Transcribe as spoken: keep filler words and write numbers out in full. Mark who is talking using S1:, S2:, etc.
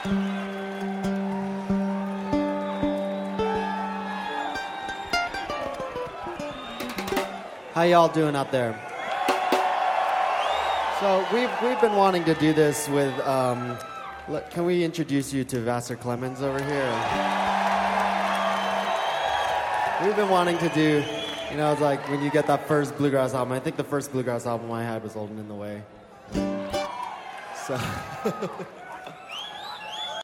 S1: How y'all doing out there? So we've we've been wanting to do this with. Um, let, can we introduce you to Vassar Clemens over here? We've been wanting to do. You know, it's like when you get that first bluegrass album. I think the first bluegrass album I had was Olden in the Way. So.